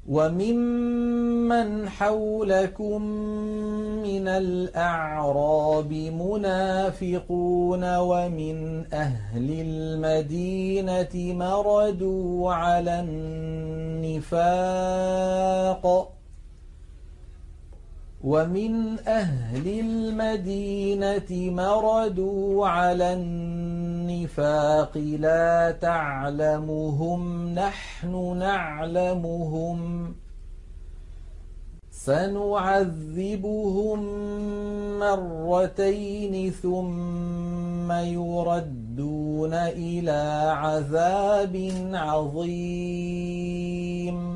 وممن حولكم من الأعراب منافقون ومن أهل المدينة مردوا على النفاق لا تعلمهم نحن نعلمهم سنعذبهم مرتين ثم يردون إلى عذاب عظيم